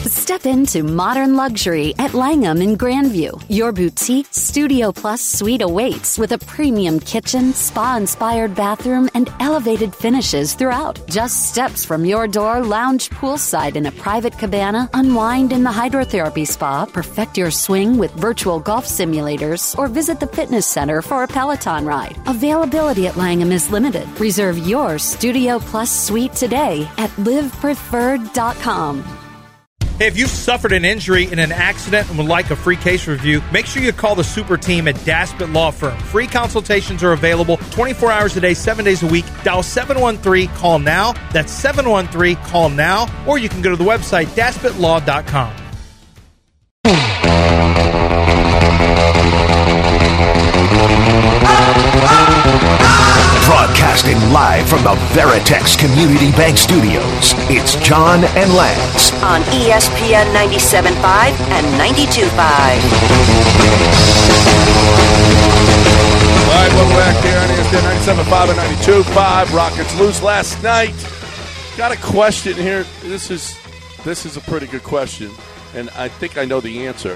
Step into modern luxury at Langham in Grandview. Your boutique Studio Plus suite awaits with a premium kitchen, spa-inspired bathroom, and elevated finishes throughout. Just steps from your door, lounge poolside in a private cabana, unwind in the hydrotherapy spa, perfect your swing with virtual golf simulators, or visit the fitness center for a Peloton ride. Availability at Langham is limited. Reserve your Studio Plus suite today at livepreferred.com. Hey, if you've suffered an injury in an accident and would like a free case review, make sure you call the super team at Daspit Law Firm. Free consultations are available 24 hours a day, 7 days a week. Dial 713-CALL-NOW. That's 713-CALL-NOW. Or you can go to the website, DaspitLaw.com. Broadcasting live from the Veritex Community Bank Studios, it's John and Lance on ESPN 97.5 and 92.5. All right, welcome back here on ESPN 97.5 and 92.5. Rockets lose last night. Got a question here. This is a pretty good question, and I think I know the answer.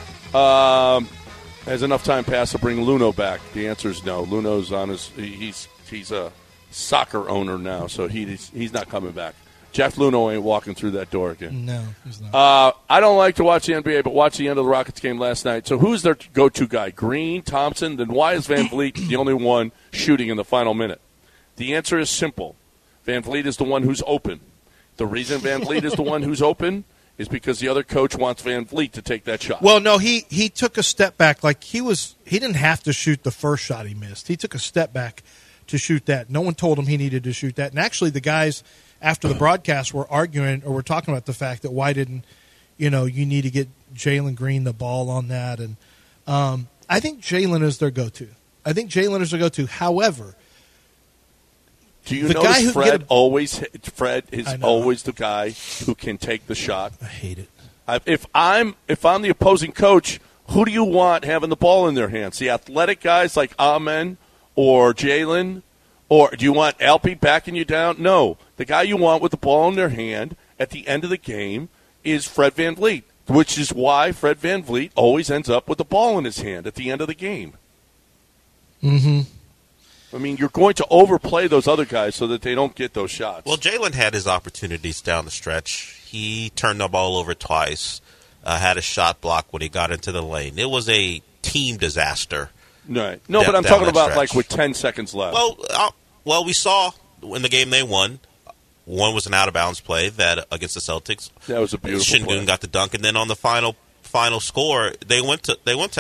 Has enough time passed to bring Luno back? The answer is no. Luno's on his. He's a soccer owner now, so he's not coming back. Jeff Luno ain't walking through that door again. No, he's not. I don't like to watch the NBA, but watch the end of the Rockets game last night. So who's their go-to guy? Green, Thompson? Then why is Van Vliet the only one shooting in the final minute? The answer is simple. Van Vliet is the one who's open. The reason Van Vliet is the one who's open is because the other coach wants Van Vliet to take that shot. Well, no, he took a step back. Like he didn't have to shoot the first shot he missed. He took a step back to shoot that. No one told him he needed to shoot that. And actually the guys after the broadcast were arguing or were talking about the fact that why didn't, you need to get Jalen Green the ball on that. And I think Jalen is their go-to. However, do you notice Fred is always the guy who can take the shot? I hate it. If I'm the opposing coach, who do you want having the ball in their hands? The athletic guys like Amen or Jalen? Or do you want Alpi backing you down? No. The guy you want with the ball in their hand at the end of the game is Fred VanVleet, which is why Fred VanVleet always ends up with the ball in his hand at the end of the game. Mm-hmm. I mean, you're going to overplay those other guys so that they don't get those shots. Well, Jalen had his opportunities down the stretch. He turned the ball over twice, had a shot block when he got into the lane. It was a team disaster. Right. No, but I'm talking about stretch. Like with 10 seconds left. Well, we saw in the game they won. One was an out-of-bounds play that against the Celtics. That was a beautiful play. Şengün got the dunk, and then on the final score, they went to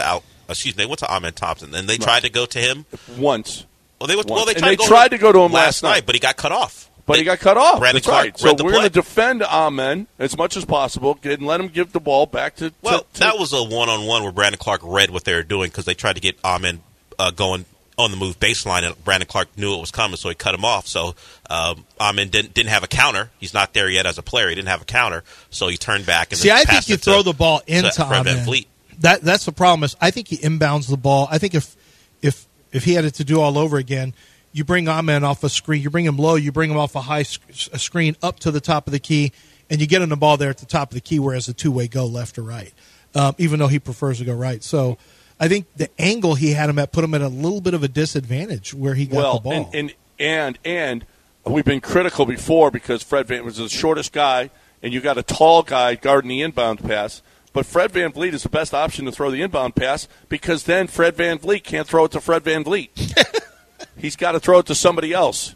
Amen Thompson, and they tried to go to him once. Well, they tried to go to him last night, but he got cut off. Brandon Clark right. So we're going to defend Amen as much as possible and let him give the ball back to. That was a one-on-one where Brandon Clark read what they were doing because they tried to get Amen going on the move baseline, and Brandon Clark knew it was coming, so he cut him off. So Amen didn't have a counter. He's not there yet as a player. He didn't have a counter, so he turned back and I think you throw the ball into Amen. That's the problem. Is I think he inbounds the ball. I think if he had it to do all over again, you bring Amen off a screen, you bring him low, you bring him off a high screen up to the top of the key, and you get him the ball there at the top of the key, whereas a two-way go left or right, even though he prefers to go right. So I think the angle he had him at put him at a little bit of a disadvantage where he got the ball. And we've been critical before because Fred Van was the shortest guy, and you got a tall guy guarding the inbound pass. But Fred VanVleet is the best option to throw the inbound pass because then Fred VanVleet can't throw it to Fred VanVleet. He's got to throw it to somebody else.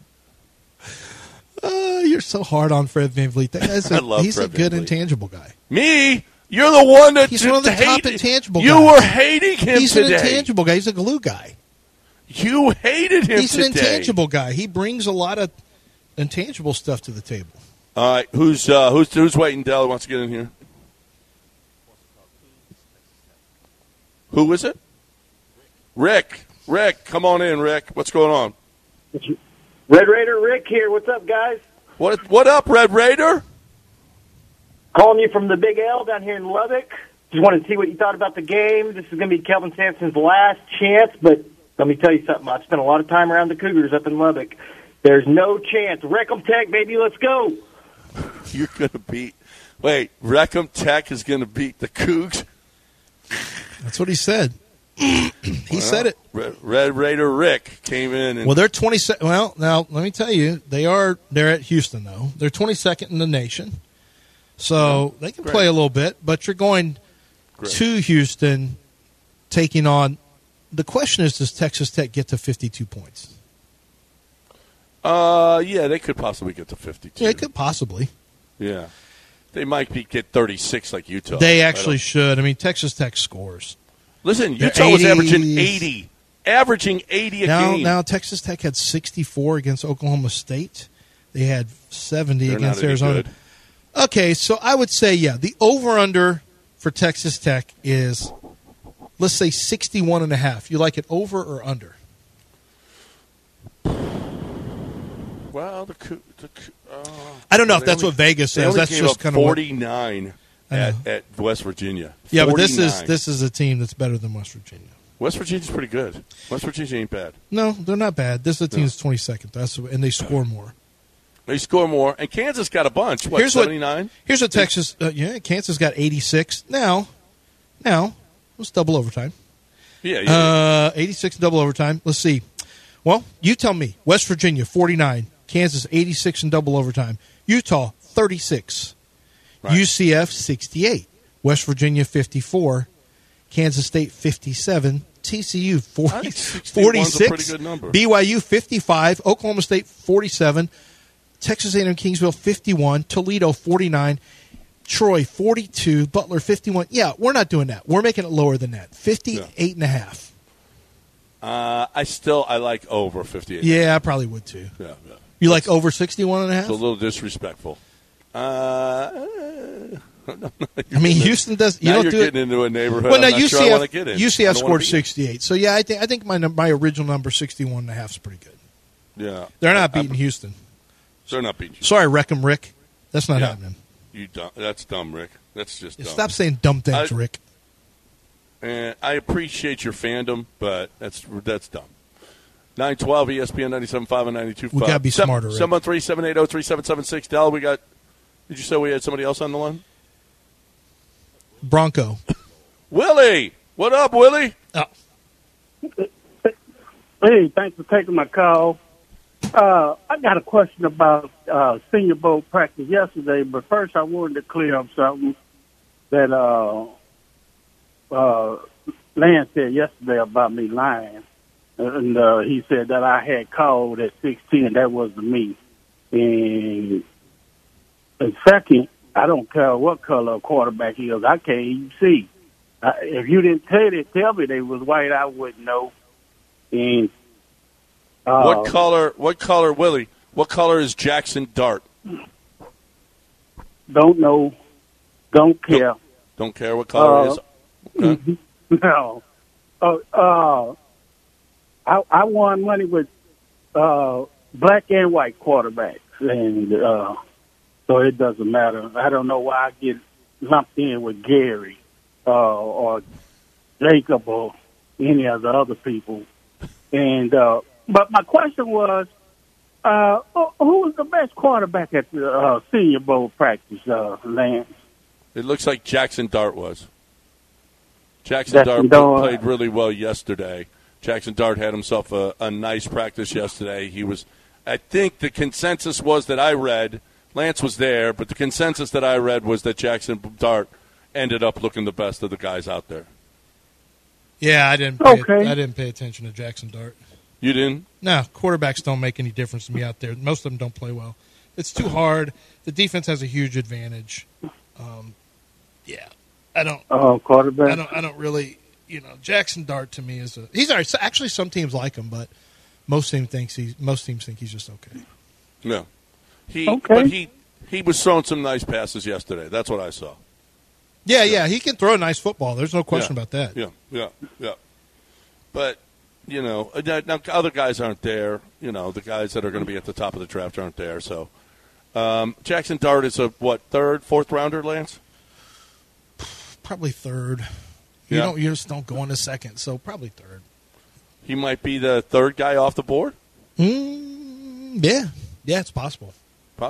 You're so hard on Fred VanVleet. That guy's he's a good intangible guy. Me? You're the one that he's one of the top intangible guys. You were hating him He's today. An intangible guy. He's a glue guy. You hated him He's today. An intangible guy. He brings a lot of intangible stuff to the table. All right. Who's waiting? Dell wants to get in here. Who is it? Rick. Rick, come on in, Rick. What's going on? Red Raider Rick here. What's up, guys? What up, Red Raider? Calling you from the Big L down here in Lubbock. Just wanted to see what you thought about the game. This is going to be Kelvin Sampson's last chance, but let me tell you something. I've spent a lot of time around the Cougars up in Lubbock. There's no chance. Wreck 'em Tech, baby. Let's go. You're going to beat Wait, Wreckham Tech is going to beat the Cougs? That's what he said. He said it. Red Raider Rick came in. And they're 22nd. Well, now, let me tell you, they're at Houston, though. They're 22nd in the nation. So they can play a little bit, but you're going to Houston taking on. The question is, does Texas Tech get to 52 points? Yeah, they could possibly get to 52. Yeah, they could possibly. Yeah. They might get 36 like Utah. They actually should. I mean, Texas Tech scores. Listen, Utah was averaging 80. Averaging 80 a game. Now, Texas Tech had 64 against Oklahoma State. They had 70 against Arizona. Good. Okay, so I would say, the over-under for Texas Tech is, let's say, 61.5. You like it over or under? Well, I don't know if that's what Vegas says. That's just kind of 49 at West Virginia. 49. Yeah, but this is a team that's better than West Virginia. West Virginia's pretty good. West Virginia ain't bad. No, they're not bad. This is a team that's 22nd. And they score more. They score more, and Kansas got a bunch. What, 79? Here's what Texas. Kansas got 86. Now, let's double overtime. Yeah. 86 double overtime. Let's see. Well, you tell me. West Virginia 49. Kansas 86 in double overtime. Utah 36. Right. UCF 68. West Virginia 54. Kansas State 57. TCU 46. A pretty good number. BYU 55. Oklahoma State 47. Texas A&M Kingsville 51. Toledo 49. Troy 42. Butler 51. Yeah, we're not doing that. We're making it lower than that. 58.5. I like over 58. Yeah, I probably would too. Yeah. You like over 61.5? It's a little disrespectful. I mean, Houston does. You're getting into a neighborhood. Well, now I'm not sure I want to get in. UCF scored 68. So yeah, I think my original number 61.5 is pretty good. Yeah, they're not beating Houston. They're not beating Houston. Sorry, Wreckham Rick. That's not happening. That's dumb, Rick. That's just dumb. Stop saying dumb things, Rick. And I appreciate your fandom, but that's dumb. 912 ESPN 97.5 and 92.5. We got to be smarter, Rick. 713-780-3776. Dell, did you say we had somebody else on the line? Bronco. Willie! What up, Willie? Oh. Hey, thanks for taking my call. I got a question about Senior Bowl practice yesterday, but first I wanted to clear up something that Lance said yesterday about me lying. And he said that I had called at 16. That wasn't me. And second, I don't care what color a quarterback is. I can't even see. If you didn't tell me they was white, I wouldn't know. And what color, Willie? What color is Jackson Dart? Don't know. Don't care. Don't care what color it is? Okay. No. I won money with black and white quarterbacks, and so it doesn't matter. I don't know why I get lumped in with Gary or Jacob or any of the other people. And but my question was, who was the best quarterback at the Senior Bowl practice, Lance? It looks like Jackson Dart was. Jackson Dart played really well yesterday. Jackson Dart had himself a nice practice yesterday. I think the consensus was that I read, Lance was there, but the consensus that I read was that Jackson Dart ended up looking the best of the guys out there. Yeah, I didn't pay attention to Jackson Dart. You didn't? No, quarterbacks don't make any difference to me out there. Most of them don't play well. It's too hard. The defense has a huge advantage. I don't. Oh, quarterback. I don't really. Jackson Dart to me is he's all right. Actually, some teams like him, but most teams think he's just okay. No, but he was throwing some nice passes yesterday. That's what I saw. Yeah, he can throw a nice football. There's no question about that. Yeah. But now other guys aren't there. The guys that are going to be at the top of the draft aren't there. So Jackson Dart is a third, fourth rounder, Lance? Probably third. You just don't go into second, so probably third. He might be the third guy off the board? Yeah, it's possible. Possible.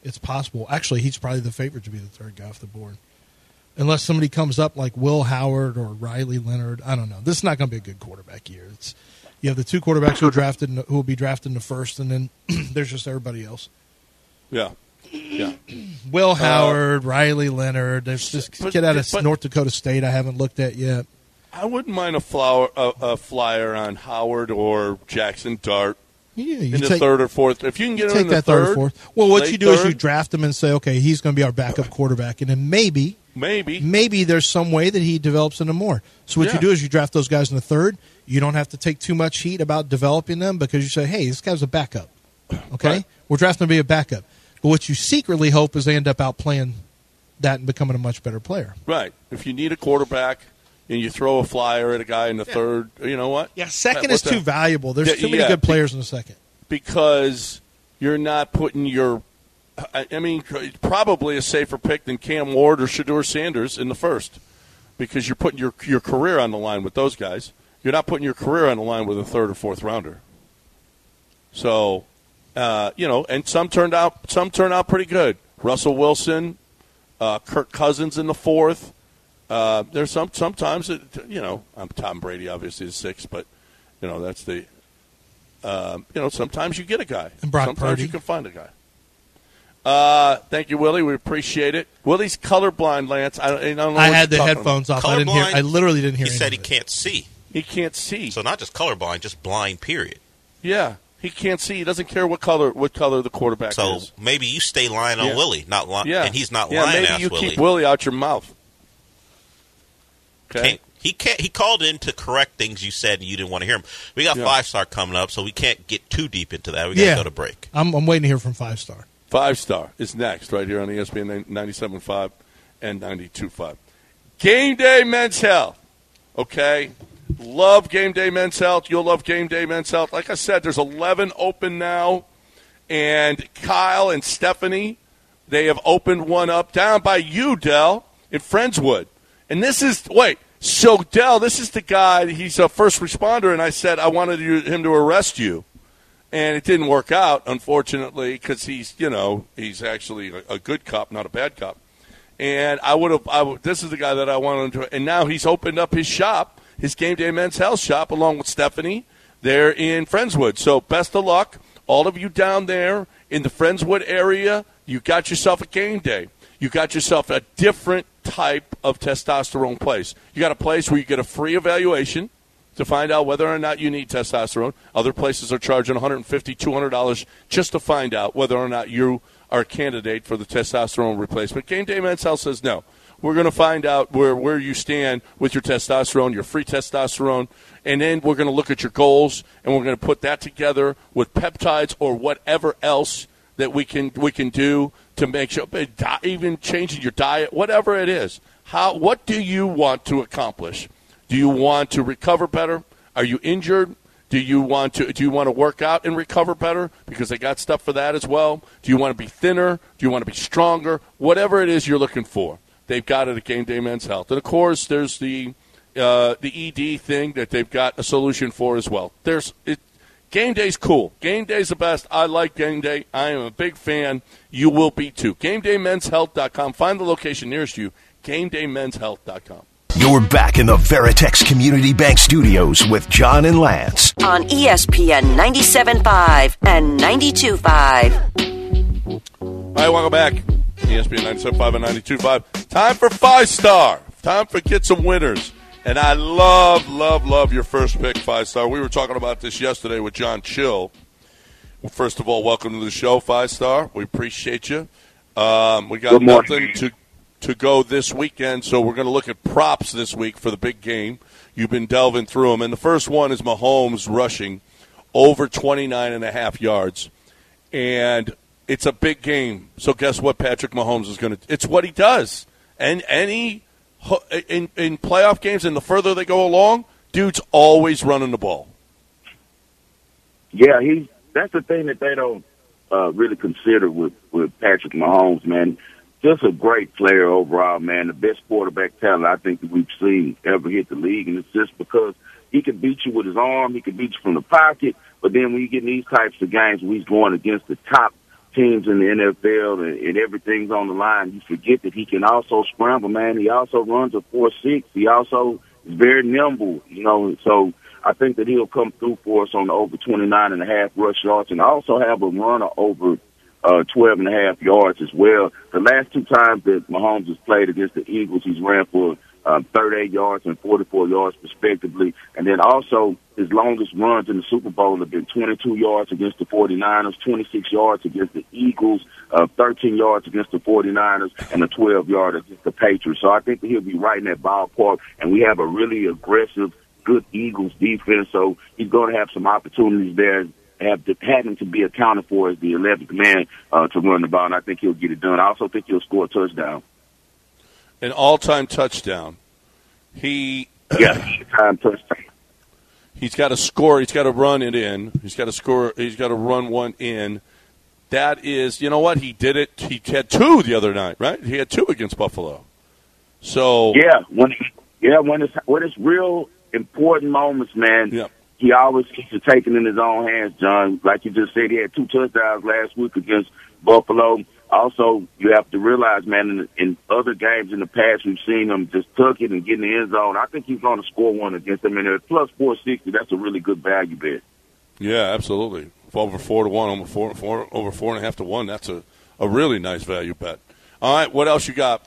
it's possible. Actually, he's probably the favorite to be the third guy off the board. Unless somebody comes up like Will Howard or Riley Leonard. I don't know. This is not going to be a good quarterback year. You have the two quarterbacks who will be drafted in the first, and then there's just everybody else. Yeah. Will Howard, Riley Leonard. There's this kid out of North Dakota State I haven't looked at yet. I wouldn't mind a flyer on Howard or Jackson Dart in the third or fourth. If you can get him in the third or fourth. Well, what you do is you draft him and say, okay, he's going to be our backup quarterback, and then maybe there's some way that he develops into more. So what you do is you draft those guys in the third. You don't have to take too much heat about developing them because you say, hey, this guy's a backup. Okay? Right. We're drafting him to be a backup. But what you secretly hope is they end up outplaying that and becoming a much better player. Right. If you need a quarterback and you throw a flyer at a guy in the third, you know what? Yeah, second is too valuable. There's too many good players in the second. Because you're not putting probably a safer pick than Cam Ward or Shedeur Sanders in the first because you're putting your career on the line with those guys. You're not putting your career on the line with a third or fourth rounder. So, and some turned out pretty good. Russell Wilson, Kirk Cousins in the fourth. There's sometimes, I'm Tom Brady, obviously, is sixth, but, that's the, sometimes you get a guy. And Brock sometimes Purdy. You can find a guy. Thank you, Willie. We appreciate it. Willie's colorblind, Lance. I don't know. I had the headphones off. I literally didn't hear. He said he can't see. He can't see. So not just colorblind, just blind. Period. Yeah, he can't see. He doesn't care what color the quarterback is. So maybe you stay lying on Willie, not lying. Yeah. And he's not lying. Maybe you keep Willie out your mouth. Okay. He called in to correct things you said and you didn't want to hear him. We got 5-star coming up, so we can't get too deep into that. We got to go to break. I'm waiting to hear from 5-star. 5-star is next right here on ESPN 97.5 and 92.5. Game Day Men's Health. Okay. Love Game Day Men's Health. You'll love Game Day Men's Health. Like I said, there's 11 open now. And Kyle and Stephanie, they have opened one up down by you, Dell, in Friendswood. And this is, so Dell, this is the guy, he's a first responder, and I said I wanted him to arrest you. And it didn't work out, unfortunately, because he's actually a good cop, not a bad cop. And this is the guy that I wanted to, and now he's opened up his shop, his Game Day Men's Health shop, along with Stephanie. They're in Friendswood. So best of luck, all of you down there in the Friendswood area. You got yourself a game day. You got yourself a different type of testosterone place. You got a place where you get a free evaluation to find out whether or not you need testosterone. Other places are charging $150, $200 just to find out whether or not you are a candidate for the testosterone replacement. Game Day Men's Health says no. We're going to find out where you stand with your testosterone, your free testosterone, and then we're going to look at your goals, and we're going to put that together with peptides or whatever else that we can do to make sure, even changing your diet, whatever it is. What do you want to accomplish? Do you want to recover better? Are you injured? Do you want to work out and recover better? Because they got stuff for that as well. Do you want to be thinner? Do you want to be stronger? Whatever it is you're looking for, they've got it at Game Day Men's Health. And, of course, there's the ED thing that they've got a solution for as well. Game Day's cool. Game Day's the best. I like Game Day. I am a big fan. You will be too. GameDayMen'sHealth.com. Find the location nearest you. GameDayMen'sHealth.com. You're back in the Veritex Community Bank Studios with John and Lance. On ESPN 97.5 and 92.5. All right, welcome back. ESPN 97.5 and 92.5. Time for 5-star. Time for get some winners. And I love, love, love your first pick, 5-star. We were talking about this yesterday with John Chill. Well, first of all, welcome to the show, 5-star. We appreciate you. We got nothing to go this weekend, so we're going to look at props this week for the big game. You've been delving through them. And the first one is Mahomes rushing over 29.5 yards. And it's a big game. So guess what Patrick Mahomes is going to – it's what he does. And in playoff games, and the further they go along, dude's always running the ball. Yeah, that's the thing that they don't really consider with Patrick Mahomes, man. Just a great player overall, man. The best quarterback talent I think that we've seen ever hit the league, and it's just because he can beat you with his arm, he can beat you from the pocket, but then when you get in these types of games where he's going against the top teams in the NFL and everything's on the line, you forget that he can also scramble, man. He also runs a 4.6. He also is very nimble, so I think that he'll come through for us on the over 29.5 rush yards and also have a runner over 12.5 yards as well. The last two times that Mahomes has played against the Eagles, he's ran for 38 yards and 44 yards respectively. And then also his longest runs in the Super Bowl have been 22 yards against the 49ers, 26 yards against the Eagles, 13 yards against the 49ers, and a 12-yard against the Patriots. So I think that he'll be right in that ballpark, and we have a really aggressive, good Eagles defense. So he's going to have some opportunities there, having to be accounted for as the 11th man to run the ball, and I think he'll get it done. I also think he'll score a touchdown. An all-time touchdown. Time touchdown. He's got to score. He's got to run it in. He's got to score. He's got to run one in. That is, you know what? He did it. He had two the other night, right? He had two against Buffalo. So when it's real important moments, man. Yeah. He always keeps it taken in his own hands, John. Like you just said, he had two touchdowns last week against Buffalo. Also, you have to realize, man, in other games in the past, we've seen him just tuck it and get in the end zone. I think he's going to score one against them. And at plus 460, that's a really good value bet. Yeah, absolutely. Over 4-1, over 4.5 to 1. That's a really nice value bet. All right, what else you got?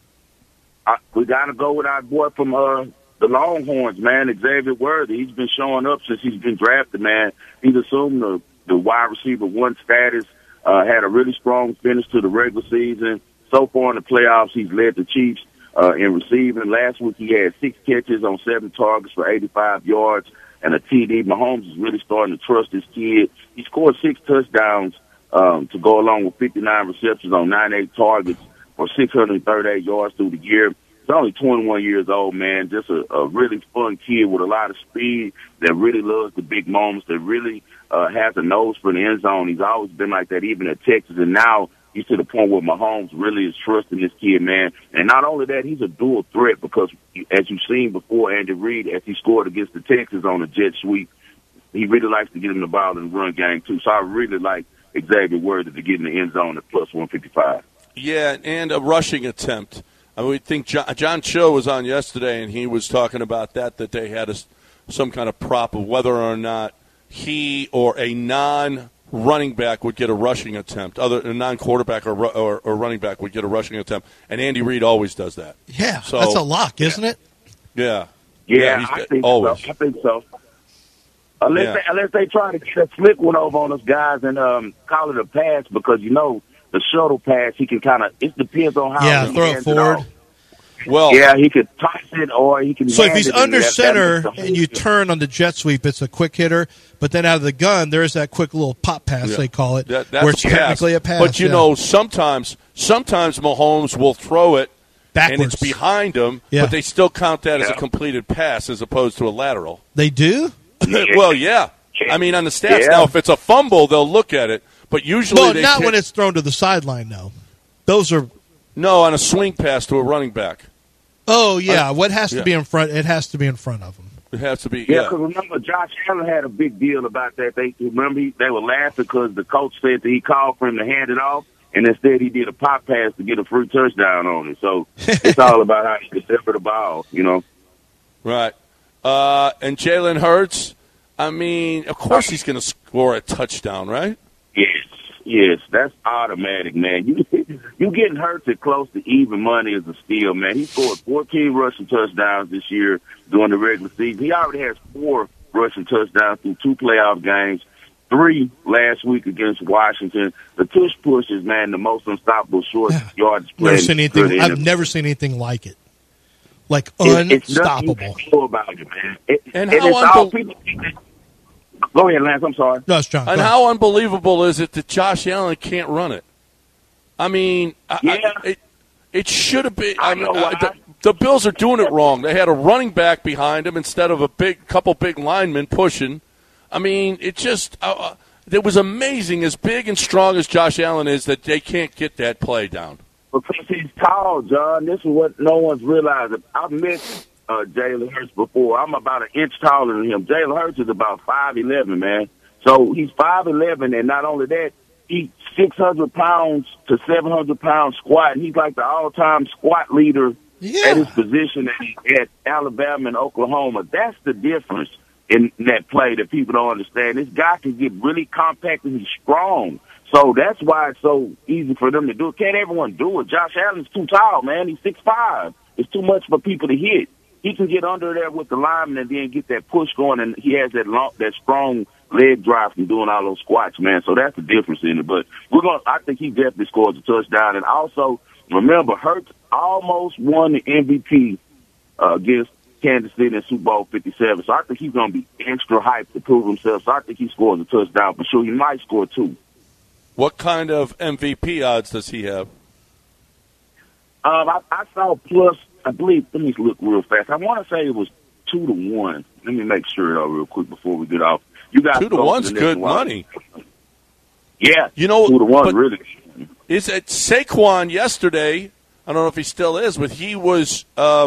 We got to go with our boy from the Longhorns, man, Xavier Worthy. He's been showing up since he's been drafted, man. He's assumed the wide receiver one status. Had a really strong finish to the regular season. So far in the playoffs, he's led the Chiefs in receiving. Last week, he had 6 catches on 7 targets for 85 yards and a TD. Mahomes is really starting to trust this kid. He scored 6 touchdowns to go along with 59 receptions on 98 targets for 638 yards through the year. He's only 21 years old, man. Just a really fun kid with a lot of speed that really loves the big moments, that really has a nose for the end zone. He's always been like that, even at Texas. And now he's to the point where Mahomes really is trusting this kid, man. And not only that, he's a dual threat because, as you've seen before, Andy Reid, as he scored against the Texans on a jet sweep, he really likes to get him the ball in the run game, too. So I really like Xavier Worthy to get in the end zone at plus 155. Yeah, and a rushing attempt. I would think John Cho was on yesterday, and he was talking about that they had some kind of prop of whether or not he or a non-running back would get a rushing attempt, a non-quarterback or running back would get a rushing attempt, and Andy Reid always does that. Yeah, so, that's a lock, isn't it? Yeah. Yeah, I think always. So. I think so. Unless they try to get a slick one over on us guys and call it a pass because, the shuttle pass, he can kind of – it depends on how he throw it forward. Well, yeah, he could toss it or he can. So if he's under center and you turn on the jet sweep, it's a quick hitter. But then out of the gun, there's that quick little pop pass they call it, that's where it's technically a pass. But sometimes Mahomes will throw it backwards, and it's behind him, but they still count that as a completed pass as opposed to a lateral. They do? Well, yeah. I mean, on the stats now, if it's a fumble, they'll look at it. But usually, not when it's thrown to the sideline. No, those are on a swing pass to a running back. Oh yeah, what has to be in front? It has to be in front of him. It has to be. Yeah, because remember, Josh Allen had a big deal about that. They were laughing because the coach said that he called for him to hand it off, and instead he did a pop pass to get a free touchdown on it. So it's all about how you deliver the ball, Right. And Jalen Hurts. I mean, of course he's going to score a touchdown, right? Yes, that's automatic, man. You getting Hurts at close to even money is a steal, man. He scored 14 rushing touchdowns this year during the regular season. He already has 4 rushing touchdowns through 2 playoff games, 3 last week against Washington. The tush push is, man, the most unstoppable short yardage play. I've never seen anything like it. Like unstoppable. It's nothing about it, man. Go ahead, Lance. I'm sorry. No, it's John. And how unbelievable is it that Josh Allen can't run it? I mean, it should have been. The Bills are doing it wrong. They had a running back behind him instead of a couple big linemen pushing. I mean, it just it was amazing. As big and strong as Josh Allen is, that they can't get that play down. Because he's tall, John. This is what no one's realizing. I've met Jalen Hurts before. I'm about an inch taller than him. Jalen Hurts is about 5'11", man. So he's 5'11", and not only that, he's 600 pounds to 700 pounds squat, and he's like the all-time squat leader at his position at Alabama and Oklahoma. That's the difference in that play that people don't understand. This guy can get really compact and he's strong. So that's why it's so easy for them to do it. Can't everyone do it? Josh Allen's too tall, man. He's 6'5". It's too much for people to hit. He can get under there with the lineman and then get that push going, and he has that strong leg drive from doing all those squats, man. So that's the difference in it. But I think he definitely scores a touchdown. And also, remember, Hurts almost won the MVP against Kansas City in Super Bowl 57. So I think he's going to be extra hyped to prove himself. So I think he scores a touchdown for sure. He might score two. What kind of MVP odds does he have? I saw plus, I believe, let me look real fast. I want to say it was 2-1. Let me make sure, though, real quick before we get off. You guys 2-1's good money. Yeah, 2-1, really. Is it Saquon yesterday? I don't know if he still is, but he was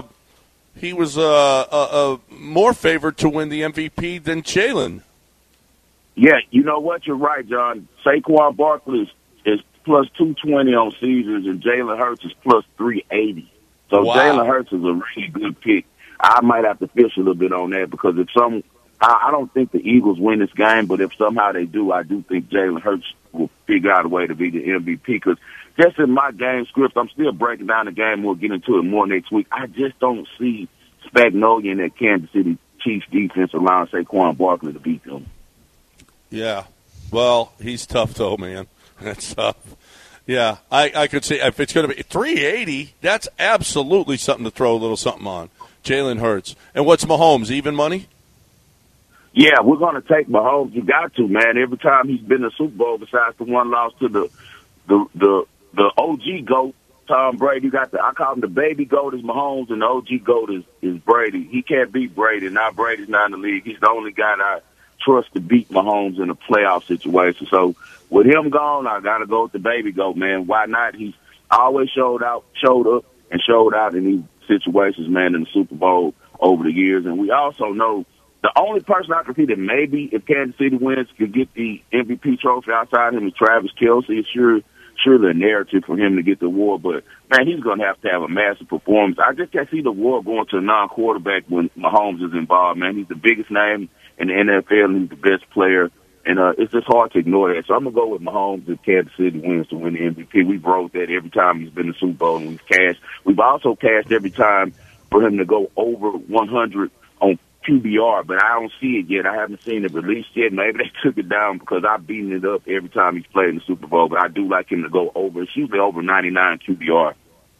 more favored to win the MVP than Jalen. Yeah, you know what? You're right, John. Saquon Barkley is plus 220 on Caesars, and Jalen Hurts is plus 380. So wow. Jalen Hurts is a really good pick. I might have to fish a little bit on that because I don't think the Eagles win this game, but if somehow they do, I do think Jalen Hurts will figure out a way to be the MVP because just in my game script, I'm still breaking down the game. We'll get into it more next week. I just don't see Spagnuolo in that Kansas City Chiefs defense allowing Saquon Barkley to beat them. Yeah. Well, he's tough, though, man. That's tough. Yeah, I could see if it's going to be 380, that's absolutely something to throw a little something on. Jalen Hurts. And what's Mahomes, even money? Yeah, we're going to take Mahomes. You got to, man. Every time he's been in the Super Bowl, besides the one loss to the OG GOAT, Tom Brady, I call him the baby GOAT is Mahomes, and the OG GOAT is Brady. He can't beat Brady. Now Brady's not in the league. He's the only guy that I trust to beat Mahomes in a playoff situation. So with him gone, I got to go with the baby GOAT, man. Why not? He's always showed up and showed out in these situations, man, in the Super Bowl over the years. And we also know the only person I can see that maybe if Kansas City wins could get the MVP trophy outside him is Travis Kelce. It's surely a narrative for him to get the award, but, man, he's going to have a massive performance. I just can't see the award going to a non-quarterback when Mahomes is involved, man. He's the biggest name in the NFL, and he's the best player, and it's just hard to ignore that. So I'm going to go with Mahomes if Kansas City wins to win the MVP. We've wrote that every time he's been in the Super Bowl, and we've cashed. We've also cashed every time for him to go over 100 on QBR, but I don't see it yet. I haven't seen it released yet. Maybe they took it down because I've beaten it up every time he's played in the Super Bowl, but I do like him to go over. It's usually over 99 QBR.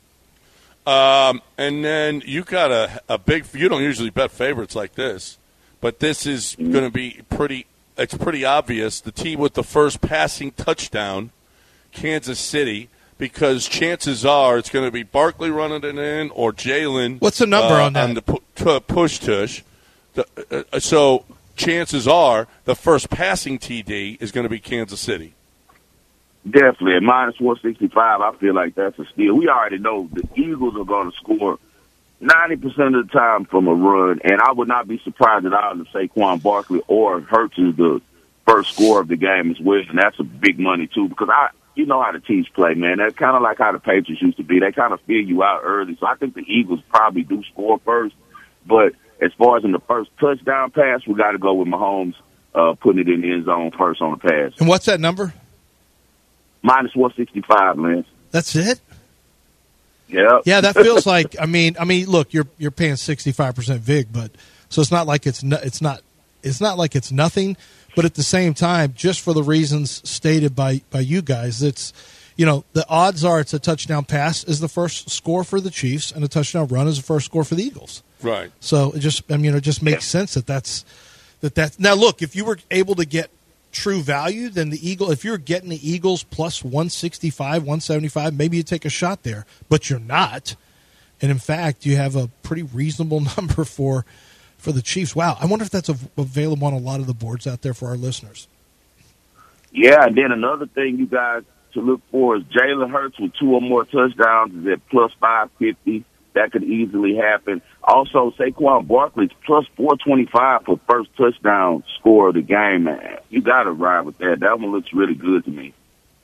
And then you got a big – you don't usually bet favorites like this, but this is going to be it's pretty obvious. The team with the first passing touchdown, Kansas City, because chances are it's going to be Barkley running it in or Jalen. What's the number on that? On the push tush. So chances are the first passing TD is going to be Kansas City. Definitely. At minus 165, I feel like that's a steal. We already know the Eagles are going to score 90% of the time from a run, and I would not be surprised at all if Saquon Barkley or Hurts is the first scorer of the game as well, and that's a big money too because you know how the Chiefs play, man. That's kind of like how the Patriots used to be. They kind of feel you out early, so I think the Eagles probably do score first, but as far as in the first touchdown pass, we got to go with Mahomes putting it in the end zone first on the pass. And what's that number? Minus 165, man. That's it? Yeah. Yeah, that feels like. I mean, look, you're paying 65% vig, but so it's not like it's not like it's nothing. But at the same time, just for the reasons stated by you guys, it's the odds are it's a touchdown pass is the first score for the Chiefs, and a touchdown run is the first score for the Eagles. Right. So it just makes sense that's now. Look, if you were able to get true value, then if you're getting the Eagles plus 165, 175, maybe you take a shot there, but you're not. And in fact, you have a pretty reasonable number for the Chiefs. Wow. I wonder if that's available on a lot of the boards out there for our listeners. Yeah. And then another thing you guys to look for is Jalen Hurts with 2 or more touchdowns is at plus 550. That could easily happen. Also, Saquon Barkley's plus 425 for first touchdown score of the game, man. You got to ride with that. That one looks really good to me.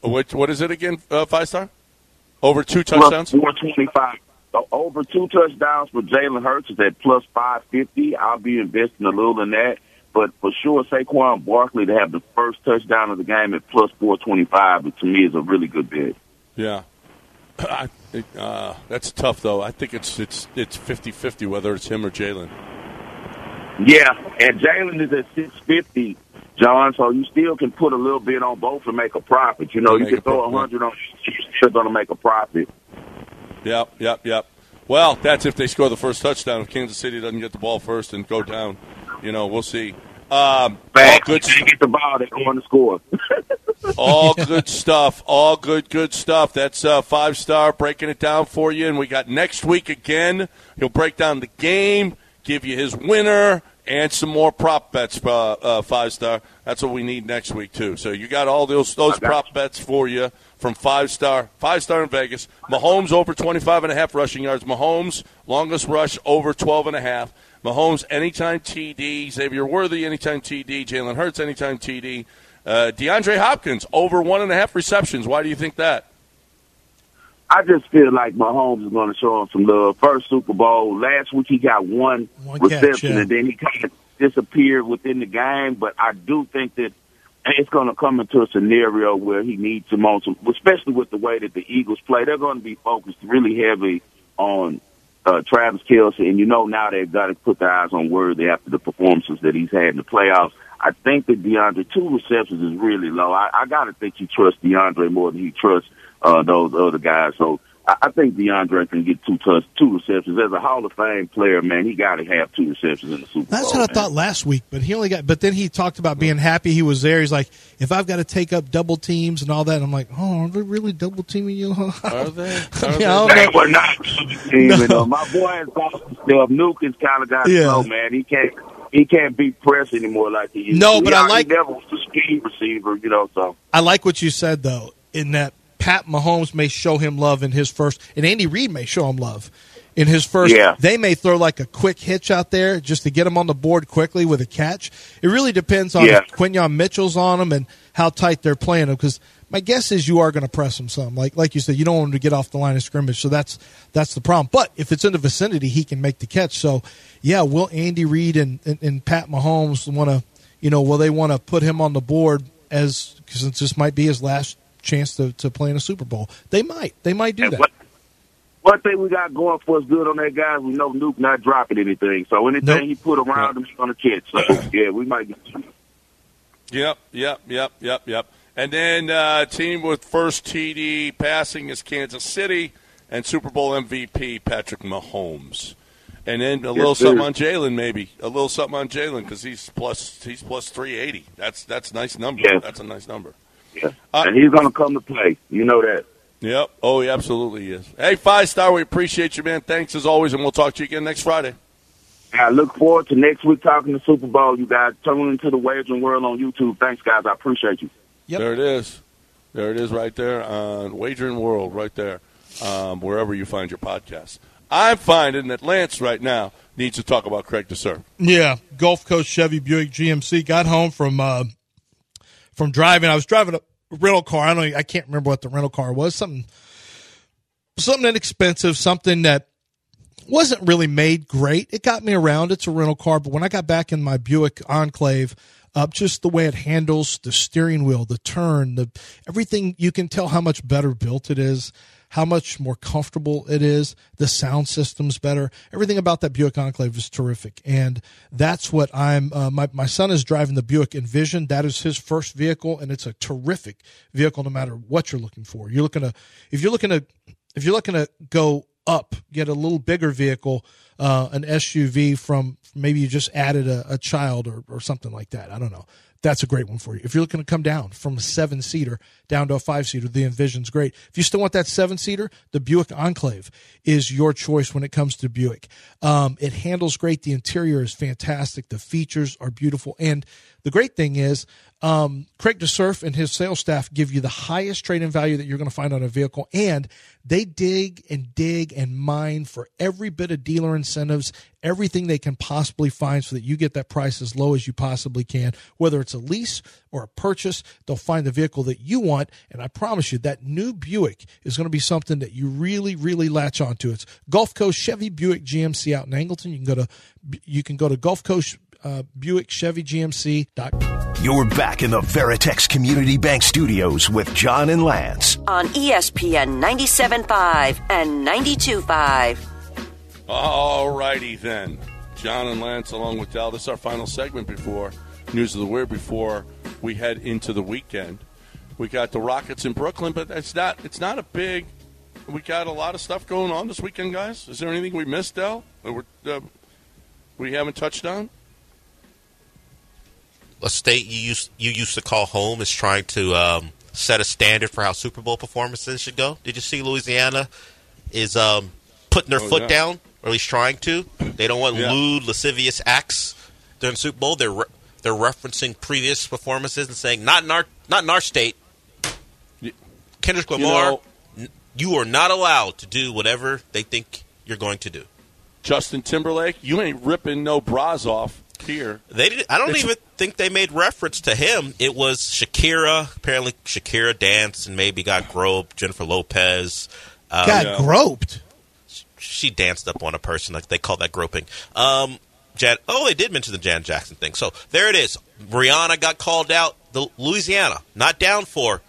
What is it again, 5-star? Over 2 touchdowns? Plus 425. So over 2 touchdowns for Jalen Hurts is at plus 550. I'll be investing a little in that. But for sure, Saquon Barkley to have the first touchdown of the game at plus 425, to me, is a really good bet. Yeah. That's tough, though. I think it's 50-50 whether it's him or Jalen. Yeah, and Jalen is at 650, John, so you still can put a little bit on both to make a profit. You can throw 100 on you're still going to make a profit. Yep. Well, that's if they score the first touchdown. If Kansas City doesn't get the ball first and go down, we'll see. All good. They get the ball, they're going to score. All good stuff. All good stuff. That's 5-star breaking it down for you. And we got next week again. He'll break down the game, give you his winner, and some more prop bets, 5-star. That's what we need next week, too. So you got all those prop bets for you from 5-star. 5-star in Vegas. Mahomes over 25.5 rushing yards. Mahomes, longest rush, over 12.5. Mahomes, anytime TD. Xavier Worthy, anytime TD. Jalen Hurts, anytime TD. DeAndre Hopkins, over 1.5 receptions. Why do you think that? I just feel like Mahomes is going to show him some love. First Super Bowl. Last week he got one reception, and then he kind of disappeared within the game. But I do think that it's going to come into a scenario where he needs some, especially with the way that the Eagles play. They're going to be focused really heavily on Travis Kelce, and now they've got to put their eyes on Worthy after the performances that he's had in the playoffs. I think that DeAndre, 2 receptions is really low. I got to think he trusts DeAndre more than he trusts those other guys. So I think DeAndre can get 2 receptions. As a Hall of Fame player, man, he got to have 2 receptions in the Super Bowl. That's what I thought last week, but then he talked about being happy he was there. He's like, if I've got to take up double teams and all that, I'm like, are they really double teaming you? Are they? They were not double teaming. No. My boy is stuff. Nuke has kind of got slow, man. He can't beat press anymore like he used to. No, but he never was a speed receiver, so. I like what you said, though, in that Pat Mahomes may show him love in his first, and Andy Reid may show him love in his first. Yeah. They may throw like a quick hitch out there just to get him on the board quickly with a catch. It really depends on if Quinyon Mitchell's on him and how tight they're playing him, because my guess is you are going to press him some. Like you said, you don't want him to get off the line of scrimmage, so that's the problem. But if it's in the vicinity, he can make the catch. So, yeah, will Andy Reid and Pat Mahomes want to, will they want to put him on the board because this might be his last chance to play in a Super Bowl? They might do that. One thing we got going for us good on that guy, we know Nuke not dropping anything. So anything he put around him, he's going to catch. So, yeah, we might get Yep. And then team with first TD passing is Kansas City, and Super Bowl MVP Patrick Mahomes. And then a little something on Jalen, maybe. A little something on Jalen because he's plus 380. That's a nice number. Yeah. That's a nice number. Yeah. And he's going to come to play. You know that. Yep. Oh, he absolutely is. Hey, 5-star, we appreciate you, man. Thanks as always, and we'll talk to you again next Friday. I look forward to next week talking the Super Bowl. You guys tune into the Wagering World on YouTube. Thanks, guys. I appreciate you. Yep. There it is. There it is right there on Wagering World right there, wherever you find your podcast. I'm finding that Lance right now needs to talk about Craig DeServe. Yeah, Gulf Coast Chevy Buick GMC. Got home from driving. I was driving a rental car. I can't remember what the rental car was. Something inexpensive, something that wasn't really made great. It got me around. It's a rental car, but when I got back in my Buick Enclave, just the way it handles the steering wheel, the turn, everything, you can tell how much better built it is, how much more comfortable it is. The sound system's better. Everything about that Buick Enclave is terrific. And that's what my son is driving the Buick Envision. That is his first vehicle, and it's a terrific vehicle no matter what you're looking for. If you're looking to go up, get a little bigger vehicle, an SUV from maybe you just added a child or something like that. I don't know. That's a great one for you. If you're looking to come down from a 7-seater down to a 5-seater, the Envision's great. If you still want that 7-seater, the Buick Enclave is your choice when it comes to Buick. It handles great. The interior is fantastic. The features are beautiful. And the great thing is Craig DeSurf and his sales staff give you the highest trade-in value that you're going to find on a vehicle, and they dig and mine for every bit of dealer incentives, everything they can possibly find so that you get that price as low as you possibly can. Whether it's a lease or a purchase, they'll find the vehicle that you want, and I promise you that new Buick is going to be something that you really, really latch onto. It's Gulf Coast Chevy Buick GMC out in Angleton. You can go to Gulf Coast Buick Chevy GMC.com. You're back in the Veritex Community Bank Studios with John and Lance on ESPN 97.5 and 92.5. All righty then. John and Lance along with Dell. This is our final segment before News of the Weird, before we head into the weekend. We got the Rockets in Brooklyn, but it's not a big. We got a lot of stuff going on this weekend, guys. Is there anything we missed, Dell, that we haven't touched on? A state you used to call home is trying to set a standard for how Super Bowl performances should go. Did you see Louisiana is putting their foot down, or at least trying to? They don't want lewd, lascivious acts during the Super Bowl. They're referencing previous performances and saying, not in our state. Kendrick Lamar, you are not allowed to do whatever they think you're going to do. Justin Timberlake, you ain't ripping no bras off here. I don't even think they made reference to him. It was Shakira. Apparently Shakira danced and maybe got groped. Jennifer Lopez. Groped? She danced up on a person. Like they call that groping. They did mention the Janet Jackson thing. So there it is. Rihanna got called out. Louisiana, not down for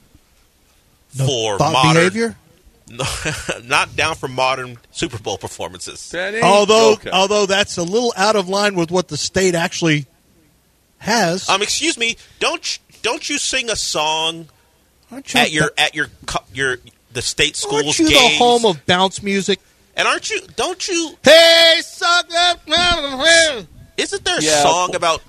modern behavior? Not down for modern Super Bowl performances. Although that's a little out of line with what the state actually has. Excuse me, don't you sing a song at the state school's Aren't you games? the home of bounce music? And don't you Hey, suck up. Isn't there a song about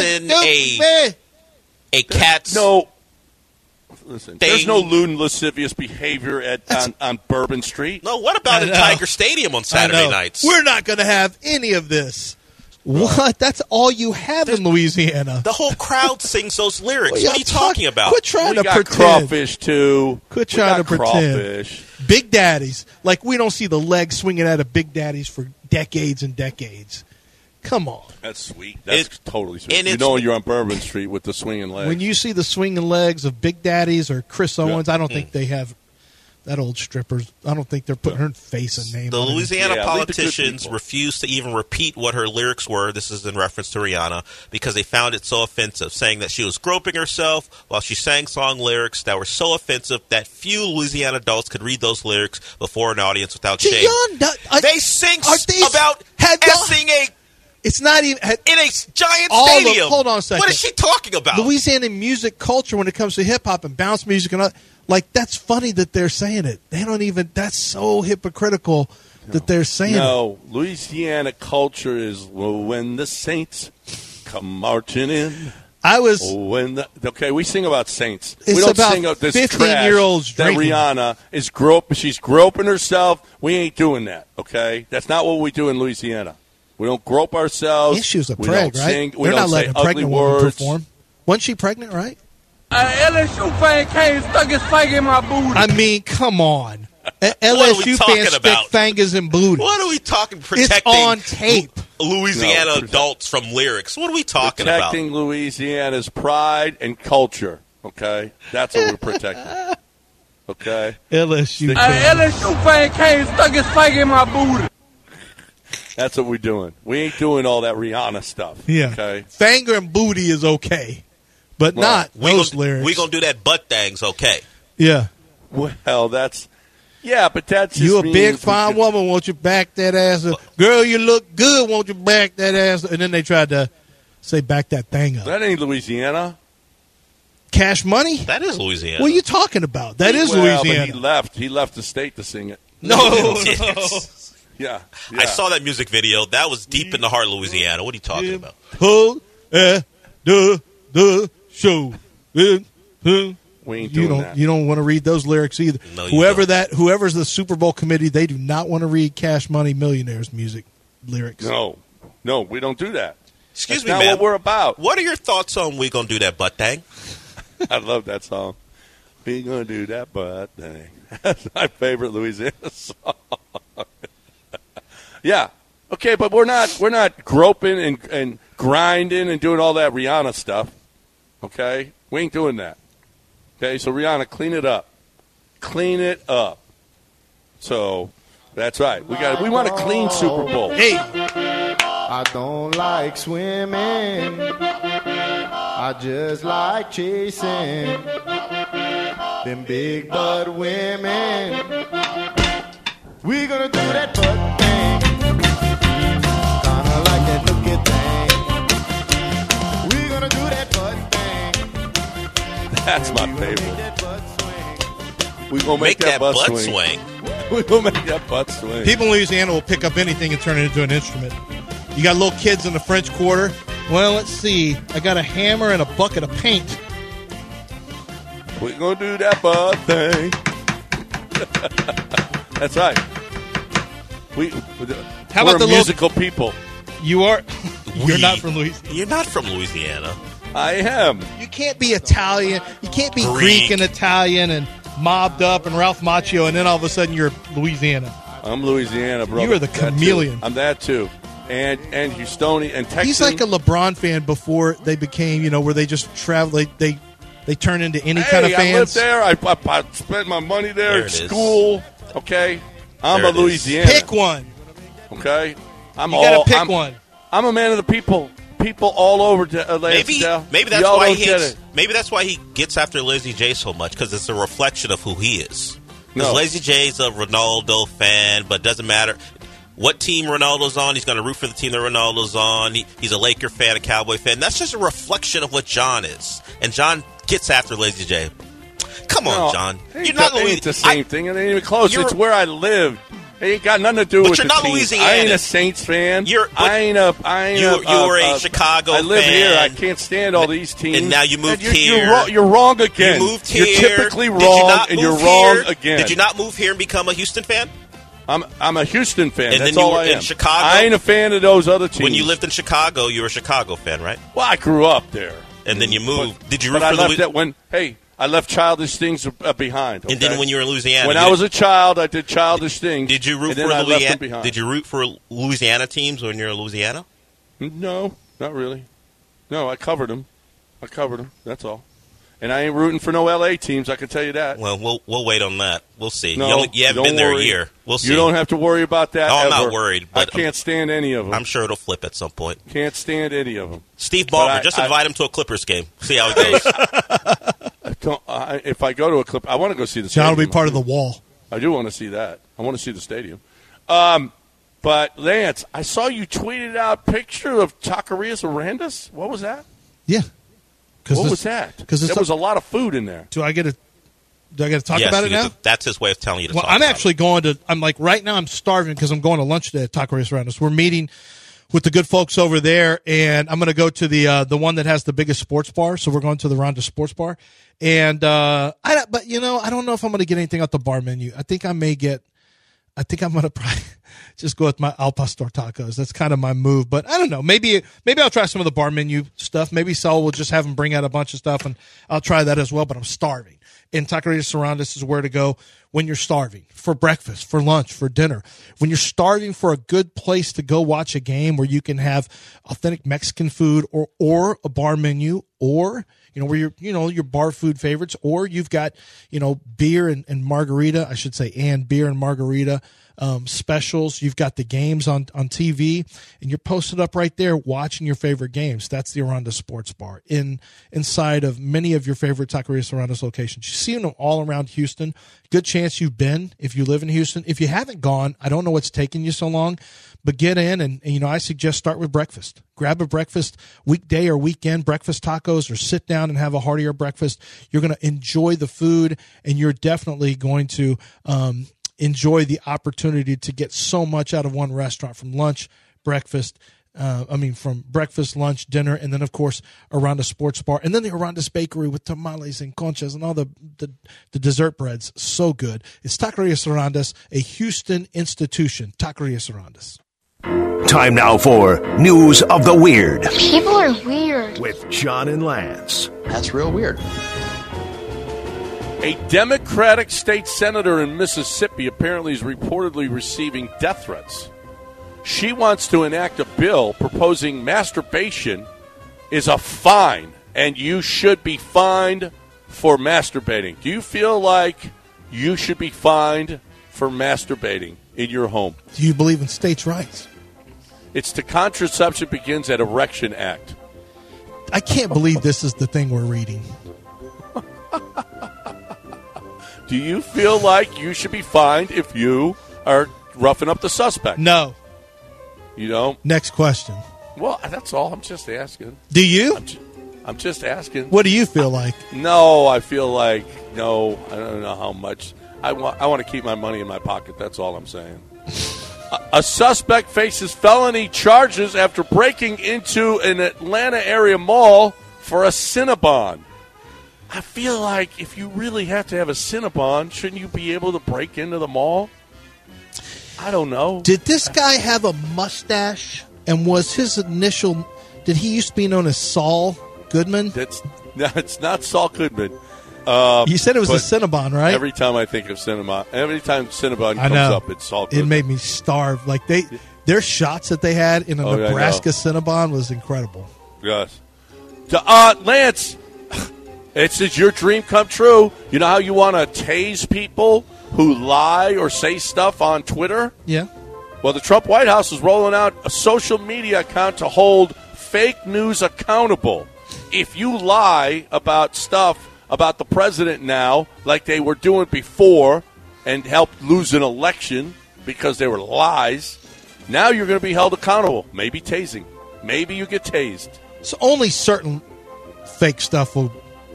a cat's Listen, thing? There's no lewd and lascivious behavior on Bourbon Street. No, what about in Tiger Stadium on Saturday nights? We're not going to have any of this. What? That's all you have in Louisiana. The whole crowd sings those lyrics. What are you talking about? Quit trying to pretend. Crawfish, too. Quit trying to pretend. Big Daddies. Like, we don't see the legs swinging out of Big Daddies for decades and decades. Come on. That's sweet. That's totally sweet. You're on Bourbon Street with the swinging legs. When you see the swinging legs of Big Daddies or Chris Owens, I don't think they have that old strippers. I don't think they're putting her face and name. The Louisiana politicians refused to even repeat what her lyrics were. This is in reference to Rihanna because they found it so offensive, saying that she was groping herself while she sang song lyrics that were so offensive that few Louisiana adults could read those lyrics before an audience without shame. They sing about essing a... It's not even in a giant stadium. Hold on a second. What is she talking about? Louisiana music culture, when it comes to hip hop and bounce music and all, that's funny that they're saying it. They don't even. That's so hypocritical that they're saying it. No, Louisiana culture is when the Saints come marching in. We sing about Saints. We don't about sing about this 15-year-olds that drinking. Rihanna is she's groping herself. We ain't doing that. Okay, that's not what we do in Louisiana. We don't grope ourselves. And she was a we preg, don't right? Sing, we They're don't not letting say a pregnant ugly woman words. perform. Wasn't she pregnant, right? LSU fan came stuck his finger in my booty. I mean, come on. LSU fans stick fingers in booty. What are we talking? Protecting it's on tape. Louisiana adults from lyrics. What are we talking about? Protecting Louisiana's pride and culture. Okay, that's what we're protecting. Okay, LSU fan came stuck his finger in my booty. That's what we're doing. We ain't doing all that Rihanna stuff. Yeah. Okay. Finger and booty is okay, but not those lyrics. We're going to do that butt thing's okay. Yeah. Well, that's... Yeah, but that's just... You a big, fine woman, won't you back that ass up? Girl, you look good, won't you back that ass up? And then they tried to say back that thing up. That ain't Louisiana. Cash Money? That is Louisiana. What are you talking about? That is Louisiana. But he left the state to sing it. No. Yeah. I saw that music video. That was deep in the heart of Louisiana. What are you talking about? Hold the show. We ain't doing that. You don't want to read those lyrics either. No, whoever's the Super Bowl committee, they do not want to read Cash Money Millionaires music lyrics. No, we don't do that. Excuse That's me, man. what we're about. What are your thoughts on We Gonna Do That Butt Thing? I love that song. We gonna do that butt thing. That's my favorite Louisiana song. Yeah. Okay, but we're not groping and grinding and doing all that Rihanna stuff. Okay? We ain't doing that. Okay, so Rihanna, clean it up. Clean it up. So that's right. We want a clean Super Bowl. Hey. I don't like swimming. I just like chasing them big butt women. We gonna do that butt thing. Kinda like that looking thing. We gonna do that butt thing. That's my favorite. We gonna make that butt swing. We gonna make that butt swing. People in Louisiana will pick up anything and turn it into an instrument. You got little kids in the French Quarter. Well, let's see. I got a hammer and a bucket of paint. We're going to do that butt thing. That's right. How about we're the musical people. You are. You're not from Louisiana. You're not from Louisiana. I am. You can't be Italian. You can't be Greek and Italian and mobbed up and Ralph Macchio, and then all of a sudden you're Louisiana. I'm Louisiana, brother. You are the chameleon. I'm that too. And Houstonian and Texan. He's like a LeBron fan before they became, where they just travel. They turn into any kind of fans. I lived there. I spent my money there at school. Okay, I'm a Louisiana. Pick one. Okay, You gotta pick one. I'm a man of the people. People all over Maybe that's why maybe that's why he gets after Lazy J so much, because it's a reflection of who he is. Because Lazy J's a Ronaldo fan, but doesn't matter what team Ronaldo's on. He's going to root for the team that Ronaldo's on. He's a Laker fan, a Cowboy fan. That's just a reflection of what John is. And John gets after Lazy J. Come on, John. You're not Louisiana. It's the same thing. It ain't even close. It's where I live. It ain't got nothing to do with the team. But you're not Louisiana. I ain't a Saints fan. You're a Chicago fan. I live here. I can't stand all these teams. And now you moved here. You're wrong again. You moved here. You're typically wrong, and you're wrong again. Did you not move here and become a Houston fan? I'm a Houston fan. And that's then you all were I am. in Chicago. I ain't a fan of those other teams. When you lived in Chicago, you were a Chicago fan, right? Well, I grew up there. And then you moved. Did you root root for the left that when? Hey, I left childish things behind. Okay? And then when you were in Louisiana, when I was a child, I did childish things. Did you root for Louisiana? Did you root for Louisiana teams when you're in Louisiana? No, not really. No, I covered them. That's all. And I ain't rooting for no L.A. teams, I can tell you that. Well, we'll wait on that. We'll see. No, you haven't been there a year. We'll see. You don't have to worry about that. No, I'm ever. not worried. But I can't stand any of them. I'm sure it'll flip at some point. Can't stand any of them. Steve Ballmer, just invite him to a Clippers game. See how it goes. If I go to a Clip, I want to go see the John stadium. will be part of the wall. I do want to see that. I want to see the stadium. But, Lance, I saw you tweeted out a picture of Taquerias Arandas. What was that? Yeah. What was that? Because there was a lot of food in there. Do I get to talk about it now? That's his way of telling you to talk I'm about actually going to – I'm like right now I'm starving because I'm going to lunch today at Taquerias Arandas. We're meeting with the good folks over there, and I'm going to go to the one that has the biggest sports bar. So we're going to the Ronda Sports Bar. And I don't know if I'm going to get anything off the bar menu. I think I'm going to probably just go with my Al Pastor tacos. That's kind of my move. But I don't know. Maybe I'll try some of the bar menu stuff. Maybe Saul will just have him bring out a bunch of stuff, and I'll try that as well. But I'm starving. And Taquerias Arandas is where to go when you're starving, for breakfast, for lunch, for dinner. When you're starving for a good place to go watch a game where you can have authentic Mexican food or a bar menu, or where your bar food favorites, or you've got, beer and margarita, I should say, and beer and margarita specials. You've got the games on TV, and you're posted up right there watching your favorite games. That's the Aranda Sports Bar inside of many of your favorite Taquerias Arandas locations. You see them all around Houston. Good chance you've been if you live in Houston. If you haven't gone, I don't know what's taking you so long, but get in and I suggest start with breakfast. Grab a breakfast, weekday or weekend breakfast tacos, or sit down and have a heartier breakfast. You're going to enjoy the food, and you're definitely going to enjoy the opportunity to get so much out of one restaurant, from lunch, breakfast, from breakfast, lunch, dinner, and then, of course, Aranda Sports Bar, and then the Arandas Bakery with tamales and conchas and all the dessert breads. So good. It's Taquerias Arandas, a Houston institution. Taquerias Arandas. Time now for News of the Weird. People are weird. With John and Lance. That's real weird. A Democratic state senator in Mississippi apparently is reportedly receiving death threats. She wants to enact a bill proposing masturbation is a fine, and you should be fined for masturbating. Do you feel like you should be fined for masturbating in your home? Do you believe in states' rights? It's the Contraception Begins at Erection Act. I can't believe this is the thing we're reading. Do you feel like you should be fined if you are roughing up the suspect? No. You don't? Next question. Well, that's all. I'm just asking. Do you? I'm just asking. What do you feel like? No, I feel like, no, I don't know how much. I want to keep my money in my pocket. That's all I'm saying. A suspect faces felony charges after breaking into an Atlanta area mall for a Cinnabon. I feel like if you really have to have a Cinnabon, shouldn't you be able to break into the mall? I don't know. Did this guy have a mustache? And was his initial, did he used to be known as Saul Goodman? It's not Saul Goodman. You said it was a Cinnabon, right? Every time I think of Cinnabon, every time Cinnabon comes up, it's Saul Goodman. It made me starve. Like their shots that they had in a Nebraska Cinnabon was incredible. Yes. Lance, it's your dream come true. You know how you want to tase people who lie or say stuff on Twitter? Yeah. Well, the Trump White House is rolling out a social media account to hold fake news accountable. If you lie about stuff about the president now, like they were doing before, and helped lose an election because they were lies, now you're going to be held accountable. Maybe tasing. Maybe you get tased. So only certain fake stuff will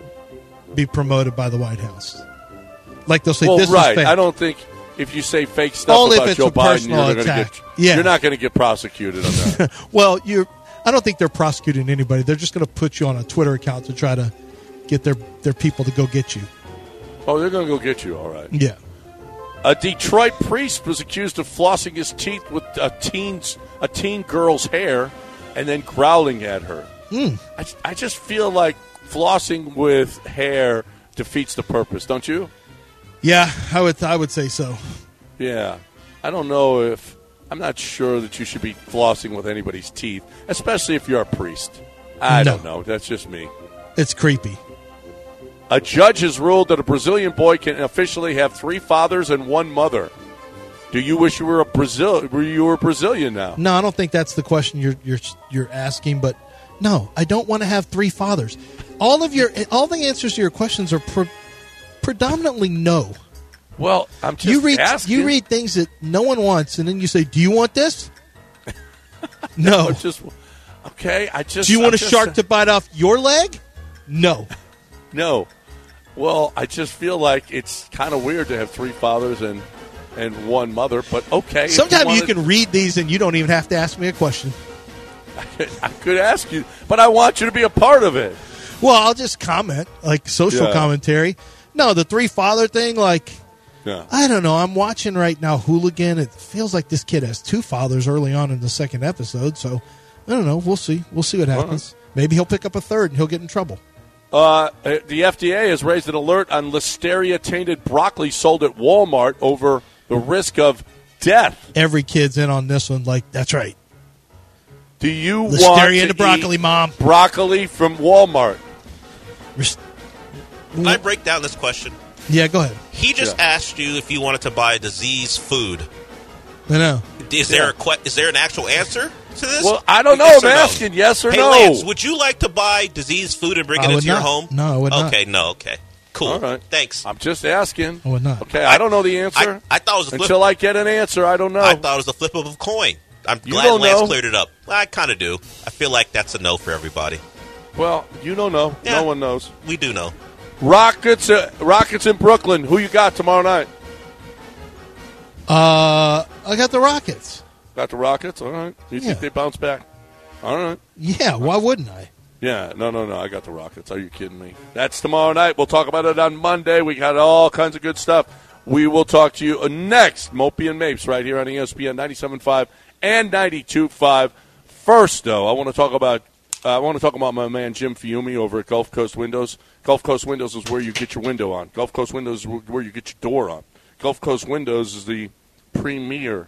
be promoted by the White House. Like they'll say, this is fake. I don't think if you say fake stuff about Joe Biden, you're not going to get prosecuted on that. Well, I don't think they're prosecuting anybody. They're just going to put you on a Twitter account to try to get their people to go get you. Oh, they're going to go get you, all right. Yeah. A Detroit priest was accused of flossing his teeth with a teen girl's hair and then growling at her. I just feel like flossing with hair defeats the purpose, don't you? Yeah, I would say so. Yeah. I don't know if – I'm not sure that you should be flossing with anybody's teeth, especially if you're a priest. I don't know. That's just me. It's creepy. A judge has ruled that a Brazilian boy can officially have 3 fathers and 1 mother. Do you wish you were Brazilian now? No, I don't think that's the question you're asking. But no, I don't want to have 3 fathers. All the answers to your questions are predominantly no. Well, I'm just asking. You read things that no one wants, and then you say, "Do you want this?" No. Okay. Do you want a shark to bite off your leg? No. No. Well, I just feel like it's kind of weird to have 3 fathers and 1 mother, but okay. Sometimes you can read these and you don't even have to ask me a question. I could ask you, but I want you to be a part of it. Well, I'll just comment, like social commentary. No, the 3-father thing, I don't know. I'm watching right now Hooligan. It feels like this kid has 2 fathers early on in the 2nd episode, so I don't know. We'll see. We'll see what happens. Maybe he'll pick up a 3rd and he'll get in trouble. The FDA has raised an alert on listeria-tainted broccoli sold at Walmart over the risk of death. Every kid's in on this one. That's right. Do you want to broccoli, Mom? Broccoli from Walmart. Can I break down this question? Yeah, go ahead. He just asked you if you wanted to buy disease food. I know. Is there an actual answer to this? Well, I don't know. I'm asking yes or no. Lance, would you like to buy disease food and bring it into your home? No, I would not. Okay, no, okay. Cool. All right. Thanks. I'm just asking. I would not. Okay, I don't know the answer. I thought it was the flip. Until I get an answer, I don't know. I thought it was the flip of a coin. I'm glad Lance cleared it up. I kind of do. I feel like that's a no for everybody. Well, you don't know. Yeah, no one knows. We do know. Rockets in Brooklyn. Who you got tomorrow night? I got the Rockets. Got the Rockets? All right. You think they bounce back? All right. Yeah, why wouldn't I? Yeah, no. I got the Rockets. Are you kidding me? That's tomorrow night. We'll talk about it on Monday. We got all kinds of good stuff. We will talk to you next. Mopey and Mapes right here on ESPN 97.5 and 92.5. First, though, I want to talk about my man Jim Fiume over at Gulf Coast Windows. Gulf Coast Windows is where you get your window on. Gulf Coast Windows is where you get your door on. Gulf Coast Windows is the premier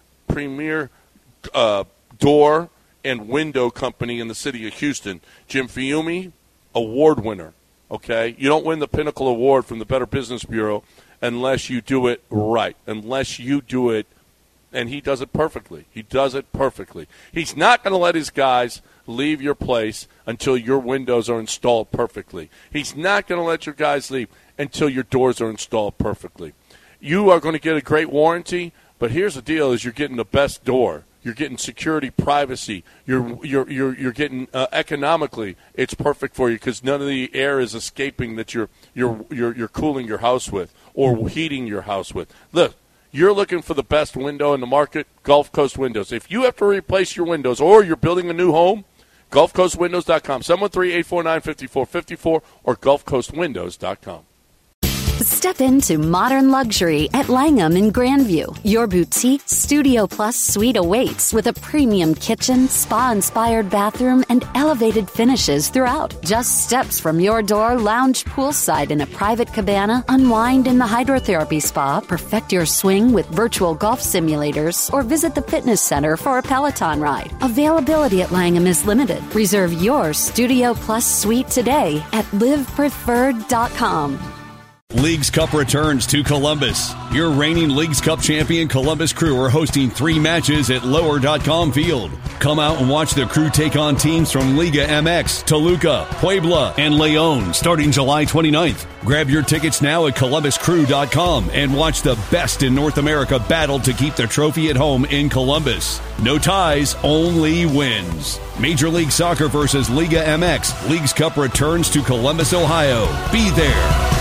door and window company in the city of Houston. Jim Fiume, award winner. Okay, you don't win the Pinnacle Award from the Better Business Bureau unless you do it right, unless you do it, and he does it perfectly. He does it perfectly. He's not going to let his guys leave your place until your windows are installed perfectly. He's not going to let your guys leave until your doors are installed perfectly. You are going to get a great warranty, but here's the deal: is you're getting the best door. You're getting security, privacy. You're getting economically. It's perfect for you because none of the air is escaping that you're cooling your house with or heating your house with. Look, you're looking for the best window in the market. Gulf Coast Windows. If you have to replace your windows or you're building a new home, GulfCoastWindows.com, 713-849-5454 or GulfCoastWindows.com. Step into modern luxury at Langham in Grandview. Your boutique Studio Plus suite awaits with a premium kitchen, spa-inspired bathroom, and elevated finishes throughout. Just steps from your door, lounge poolside in a private cabana, unwind in the hydrotherapy spa, perfect your swing with virtual golf simulators, or visit the fitness center for a Peloton ride. Availability at Langham is limited. Reserve your Studio Plus suite today at livepreferred.com. Leagues Cup returns to Columbus. Your reigning Leagues Cup champion Columbus Crew are hosting 3 matches at Lower.com Field. Come out and watch the Crew take on teams from Liga MX, Toluca, Puebla, and Leon starting July 29th. Grab your tickets now at ColumbusCrew.com and watch the best in North America battle to keep the trophy at home in Columbus. No ties, only wins. Major League Soccer versus Liga MX. Leagues Cup returns to Columbus, Ohio. Be there.